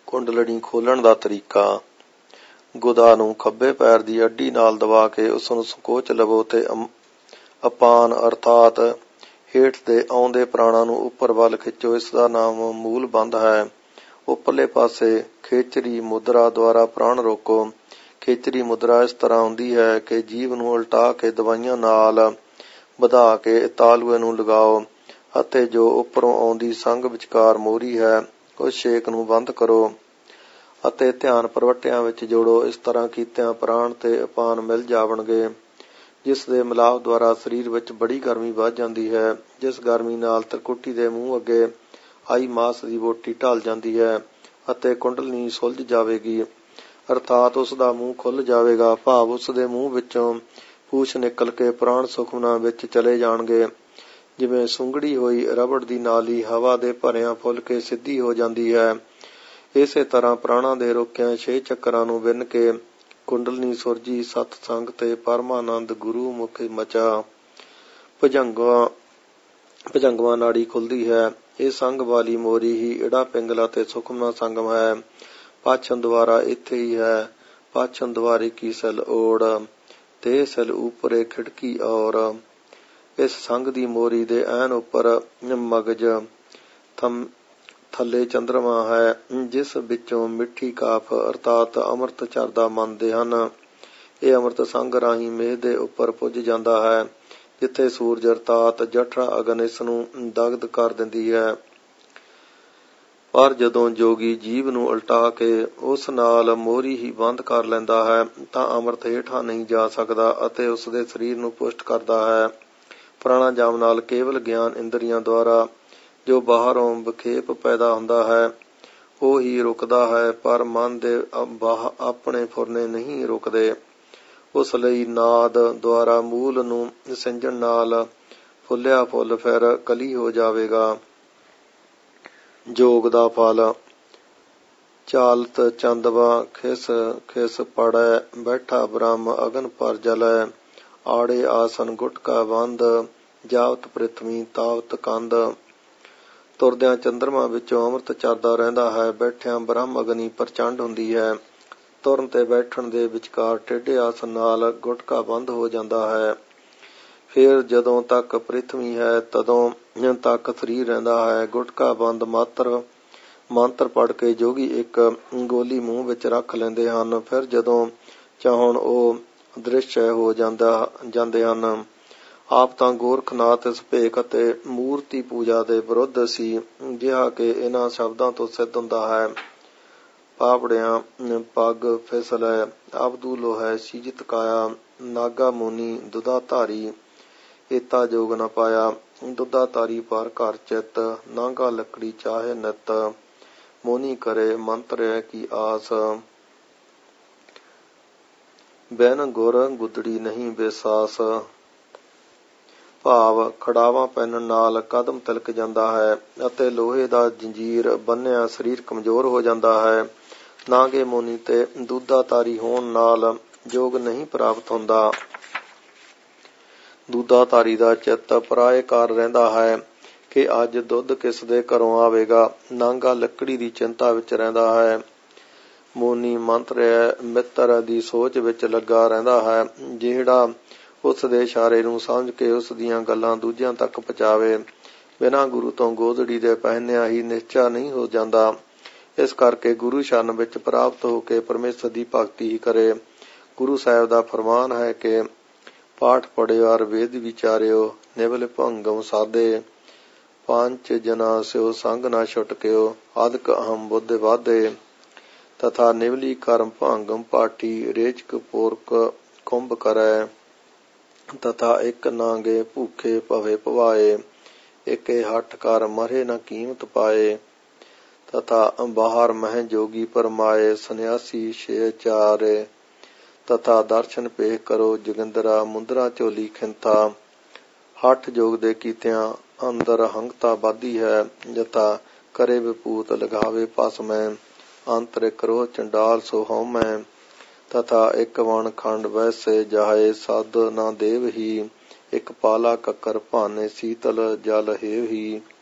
ਕੁੰਡਲਣੀ ਖੋਲਣ ਦਾ ਤਰੀਕਾ। ਗੁਦਾ ਨੂੰ ਖੱਬੇ ਪੈਰ ਦੀ ਅੱਡੀ ਨਾਲ ਦਬਾ ਕੇ ਉਸ ਨੂੰ ਸੰਕੋਚ ਲਵੋ ਤੇ ਅਪਾਨ ਅਰਥਾਤ ਹੇਠ ਦੇ ਆਉਂਦੇ ਪ੍ਰਾਣਾਂ ਨੂੰ ਉੱਪਰ ਵੱਲ ਖਿੱਚੋ। ਇਸ ਦਾ ਨਾਮ ਮੂਲ ਬੰਦ ਹੈ। ਉੱਪਰਲੇ ਪਾਸੇ ਖੇਚਰੀ ਮੁਦਰਾ ਦੁਆਰਾ ਪ੍ਰਾਣ ਰੋਕੋ। ਖੇਚਰੀ ਮੁਦਰਾ ਇਸ ਤਰ੍ਹਾਂ ਹੁੰਦੀ ਹੈ ਕਿ ਜੀਭ ਨੂੰ ਉਲਟਾ ਕੇ ਦਵਾਈਆਂ ਨਾਲ ਵਧਾ ਕੇ ਤਾਲੂਏ ਨੂੰ ਲਗਾਓ ਅਤੇ ਜੋ ਉੱਪਰੋਂ ਆਉਂਦੀ ਸੰਘ ਵਿਚਕਾਰ ਮੋਹਰੀ ਹੈ ਉਸ ਛੇਕ ਨੂੰ ਬੰਦ ਕਰੋ ਅਤੇ ਧਿਆਨ ਪ੍ਰਵਟਿਆਂ ਵਿੱਚ ਜੋੜੋ। ਇਸ ਤਰ੍ਹਾਂ ਕੀਤਿਆਂ ਪ੍ਰਾਣ ਤੇ ਅਪਾਨ ਮਿਲ ਜਾਵਣਗੇ, ਜਿਸ ਦੇ ਮਿਲਾਪ ਦੁਆਰਾ ਸਰੀਰ ਵਿੱਚ ਬੜੀ ਗਰਮੀ ਵੱਧ ਜਾਂਦੀ ਹੈ। ਜਿਸ ਗਰਮੀ ਨਾਲ ਤ੍ਰਿਕੁਟੀ ਦੇ ਮੂੰਹ ਅੱਗੇ ਆਈ ਮਾਸ ਦੀ ਬੋਟੀ ਢਲ ਜਾਂਦੀ ਹੈ ਅਤੇ ਕੁੰਡਲਨੀ ਸੁਲਝ ਜਾਵੇਗੀ, ਅਰਥਾਤ ਉਸ ਦਾ ਮੂੰਹ ਖੁੱਲ੍ਹ ਜਾਵੇਗਾ। ਭਾਵ ਉਸ ਦੇ ਮੂੰਹ ਵਿੱਚੋਂ ਪੂਛ ਨਿਕਲ ਕੇ ਪ੍ਰਾਣ ਸੁਖਮਨਾ ਵਿੱਚ ਚਲੇ ਜਾਣਗੇ। ਜਿਵੇਂ ਸੁੰਗੜੀ ਹੋਈ ਰਬੜ ਦੀ ਨਾਲੀ ਹਵਾ ਦੇ ਭਰਿਆਂ ਫੁੱਲ ਕੇ ਸਿੱਧੀ ਹੋ ਜਾਂਦੀ ਹੈ, ਇਸੇ ਤਰ੍ਹਾਂ ਪ੍ਰਾਣਾਂ ਦੇ ਰੋਕਿਆਂ 6 ਚੱਕਰਾਂ ਨੂੰ ਵਿੰਨ ਕੇ ਕੁੰਡਲਨੀ ਸੁਰਜੀ। ਸਤ ਸੰਗ ਤੇ ਪਰਮਾਨੰਦ ਗੁਰੂ ਮੁਖ ਮਚਾ। ਭੁਜੰਗਵਾ ਨਾੜੀ ਖੁੱਲਦੀ ਹੈ। ਇਹ ਸੰਗ ਵਾਲੀ ਮੋਰੀ ਹੀ ਇੜਾ ਪਿੰਗਲਾ ਤੇ ਸੁਖਮਨਾ ਸੰਗਮ ਹੈ। ਪਾਛਨ ਦੁਆਰਾ ਇੱਥੇ ਹੀ ਹੈ। ਪਾਛਨ ਦੁਆਰੇ ਕੀ ਸੈਲ ਓੜ ਤੇ ਸੈਲ ਉਪਰੇ ਖਿੜਕੀ ਔਰ। ਇਸ ਸੰਗ ਦੀ ਮੋਰੀ ਦੇ ਐਨ ਉੱਪਰ ਮਗਜ ਥੱਲੇ ਚੰਦਰਮਾ ਹੈ, ਜਿਸ ਵਿੱਚੋਂ ਮਿੱਠੀ ਕਾਫ ਅਰਥਾਤ ਅੰਮ੍ਰਿਤ ਝਰਦਾ ਮੰਨਦੇ ਹਨ। ਇਹ ਅੰਮ੍ਰਿਤ ਸੰਗ ਰਾਹੀਂ ਮੇਹ ਦੇ ਉੱਪਰ ਪੁੱਜ ਜਾਂਦਾ ਹੈ, ਜਿੱਥੇ ਸੂਰਜ ਅਰਥਾਤ ਜਠਰਾ ਅਗਨ ਇਸ ਨੂੰ ਦਗਧ ਕਰ ਦਿੰਦੀ ਹੈ। ਪਰ ਜਦੋਂ ਜੋਗੀ ਜੀਭ ਨੂੰ ਉਲਟਾ ਕੇ ਉਸ ਨਾਲ ਮੋਹਰੀ ਹੀ ਬੰਦ ਕਰ ਲੈਂਦਾ ਹੈ ਤਾਂ ਅੰਮ੍ਰਿਤ ਹੇਠਾਂ ਨਹੀਂ ਜਾ ਸਕਦਾ ਅਤੇ ਉਸਦੇ ਸਰੀਰ ਨੂੰ ਪੁਸ਼ਟ ਕਰਦਾ ਹੈ। ਪ੍ਰਾਣਾਯਾਮ ਨਾਲ ਕੇਵਲ ਗਿਆਨ ਇੰਦਰੀਆਂ ਦੁਆਰਾ ਜੋ ਬਾਹਰੋਂ ਵਿਖੇਪ ਪੈਦਾ ਹੁੰਦਾ ਹੈ ਉਹ ਹੀ ਰੁਕਦਾ ਹੈ, ਪਰ ਮਨ ਦੇ ਆਪਣੇ ਫੁਰਨੇ ਨਹੀਂ ਰੁਕਦੇ। ਉਸ ਲਈ ਨਾਦ ਦੁਆਰਾ ਮੂਲ ਨੂੰ ਸਿੰਜਣ ਨਾਲ ਫੁੱਲਿਆ ਫੁੱਲ ਫਿਰ ਕਲੀ ਹੋ ਜਾਵੇਗਾ। ਜੋਗ ਦਾ ਫਲ। ਚਾਲਤ ਚੰਦਵਾ ਖਿਸ ਖਿਸ ਪੜੈ, ਬੈਠਾ ਬ੍ਰਹਮ ਅਗਨ ਪਰ ਜਲੈ। ਆੜੇ ਆਸਨ ਗੁਟਕਾ ਬੰਦ, ਜਾਵਤ ਪ੍ਰਿਥਵੀ ਤਾਵਤ ਕੰਦ। ਤੁਰਦਿਆਂ ਚੰਦਰਮਾ ਵਿੱਚੋਂ ਅੰਮ੍ਰਿਤ ਚਰਦਾ ਰਹਿੰਦਾ ਹੈ, ਬੈਠਿਆਂ ਬ੍ਰਹਮ ਅਗਨੀ ਪ੍ਰਚੰਡ ਹੁੰਦੀ ਹੈ। ਤੁਰਨ ਤੇ ਬੈਠਣ ਦੇ ਵਿਚਕਾਰ ਟੇਢੇ ਆਸਨ ਨਾਲ ਗੁਟਕਾ ਬੰਦ ਹੋ ਜਾਂਦਾ ਹੈ। ਫਿਰ ਜਦੋਂ ਤੱਕ ਪ੍ਰਿਥਵੀ ਹੈ ਤਦੋਂ ਤੱਕ ਸਰੀਰ ਰਹਿੰਦਾ ਹੈ। ਗੁਟਕਾ ਬੰਦ ਮੰਤਰ ਪੜ੍ਹ ਕੇ ਜੋਗੀ ਇੱਕ ਗੋਲੀ ਮੂੰਹ ਵਿੱਚ ਰੱਖ ਲੈਂਦੇ ਹਨ। ਫਿਰ ਜਦੋਂ ਚਾਹੁਣ ਉਹ ਅਦ੍ਰਿਸ਼ ਹੋ ਜਾਂਦੇ ਹਨ। ਆਪ ਤਾਂ ਗੋਰਖਨਾਥ ਇਸ ਭੇਖ ਅਤੇ ਮੂਰਤੀ ਪੂਜਾ ਦੇ ਵਿਰੁੱਧ ਸੀ, ਜਿਹਾ ਕਿ ਇਹਨਾਂ ਸ਼ਬਦਾਂ ਤੋਂ ਸਿੱਧ ਹੁੰਦਾ ਹੈ। ਪਾਪੜਿਆਂ ਪੱਗ ਫਿਸਲੈ, ਆਬਦੂ ਲੋਹੈ ਸੀਜਤ ਕਾਇਆ। ਨਾਗਾ ਮੁਨੀ ਦੁਧਾ ਧਾਰੀ, ਏਤਾ ਜੋਗ ਨ ਪਾਇਆ। ਦੁਧਾ ਧਾਰੀ ਪਰ ਘਰ ਚਿੱਤ, ਨਾਗਾ ਲੱਕੜੀ ਚਾਹੇ ਨਿਤ। ਮੋਨੀ ਕਰੇ ਮੰਤਰੈ ਕੀ ਆਸ, ਬਿਨ ਗੁਰ ਗੁਦੜੀ ਨਹੀਂ ਬੇਸਾਸ। ਭਾਵ ਖੜਾਵਾਂ ਪਹਿਨਣ ਨਾਲ ਕਦਮ ਤਿਲਕ ਜਾਂਦਾ ਹੈ ਅਤੇ ਲੋਹੇ ਦਾ ਜੰਜੀਰ ਬੰਨਿਆ ਸਰੀਰ ਕਮਜ਼ੋਰ ਹੋ ਜਾਂਦਾ ਹੈ। ਨਾਗੇ ਮੁਨੀ ਤੇ ਦੁਧਾਧਾਰੀ ਹੋਣ ਨਾਲ ਯੋਗ ਨਹੀਂ ਪ੍ਰਾਪਤ ਹੁੰਦਾ। ਦੁਧਾਧਾਰੀ ਦਾ ਚਿੱਤ ਪਰਾਏ ਕਰ ਰਹਿੰਦਾ ਹੈ ਕਿ ਅੱਜ ਦੁੱਧ ਕਿਸ ਦੇ ਘਰੋਂ ਆਵੇਗਾ। ਨਾਗਾ ਲੱਕੜੀ ਦੀ ਚਿੰਤਾ ਵਿੱਚ ਰਹਿੰਦਾ ਹੈ। ਮੋਨੀ ਮੰਤਰੈ ਮਿੱਤਰ ਦੀ ਸੋਚ ਵਿੱਚ ਲੱਗਾ ਰਹਿੰਦਾ ਹੈ, ਜਿਹੜਾ ਉਸ ਦੇ ਇਸ਼ਾਰੇ ਨੂੰ ਸਮਝ ਕੇ ਉਸ ਦੀਆਂ ਗੱਲਾਂ ਦੂਜਿਆਂ ਤੱਕ ਪਹੁੰਚਾਵੇ। ਬਿਨਾਂ ਗੁਰੂ ਤੋਂ ਗੋਦੜੀ ਦੇ ਪਹਿਨਿਆ ਹੀ ਨਿਸ਼ਚਾ ਨਹੀਂ ਹੋ ਜਾਂਦਾ। ਇਸ ਕਰਕੇ ਗੁਰੂ ਸ਼ਰਨ ਵਿੱਚ ਪ੍ਰਾਪਤ ਹੋ ਕੇ ਪਰਮੇਸ਼ਰ ਦੀ ਭਗਤੀ ਹੀ ਕਰੇ। ਗੁਰੂ ਸਾਹਿਬ ਦਾ ਫਰਮਾਨ ਹੈ ਕਿ ਪਾਠ ਪੜਿਓ ਅਰ ਵੇਦ ਵਿਚਾਰਿਓ, ਨਿਵਲ ਭੰਗਮ ਸਾਧੇ। ਪੰਜ ਜਨਾ ਸਿਓ ਸੰਗ ਨਾ ਛੁਟਕਿਓ, ਅਦਕ ਅਹਮ ਬੁੱਧ ਵਾਧੇ। ਤਥਾ ਨਿਵਲੀ ਕਰਮ ਭੰਗਮ ਪਾਠੀ, ਰੇਚਕ ਪੋਰਕ ਕੁੰਭ ਕਰੈ। ਤਥਾ ਇੱਕ ਨਾਗੇ ਭੂਖੇ ਭਵੇ ਭਵਾਏ, ਏਕੇ ਹੱਠ ਕਰ ਮਰੇ ਨ ਕੀਮਤ ਪਾਏ। ਤਥਾ ਬਾਹਰ ਮਹਿ ਜੋਗੀ ਪਰਮਾਏ, ਸੰਨਿਆਸੀ ਛੇ ਚਾਰੇ। ਤਥਾ ਦਰਸ਼ਨ ਪੇਖ ਕਰੋ ਜੋਗਿੰਦਰਾ, ਮੁੰਦਰਾ ਝੋਲੀ ਖਿੰਥਾ। ਹੱਠ ਜੋਗ ਦੇ ਕੀਤਿਆਂ ਅੰਦਰ ਹੰਗਤਾ ਵੱਧਦੀ ਹੈ, ਯਥਾ ਕਰੇ ਵਿਭੂਤ ਲਗਾਵੇ ਭਸਮੈ। ਅੰਤਰਿ ਕਰੋਹ ਚੰਡਾਲ ਸੋ ਹਉਮੈ। ਤਥਾ ਇੱਕ ਵਣ ਖੰਡ ਵੈਸੇ ਜਾਹੇ, ਸਦ ਨਾ ਦੇਵ ਹੀ। ਇੱਕ ਪਾਲਾ ਕੱਕਰ ਭਾਨੇ ਸੀਤਲ ਜਲ ਹੇਵ ਹੀ।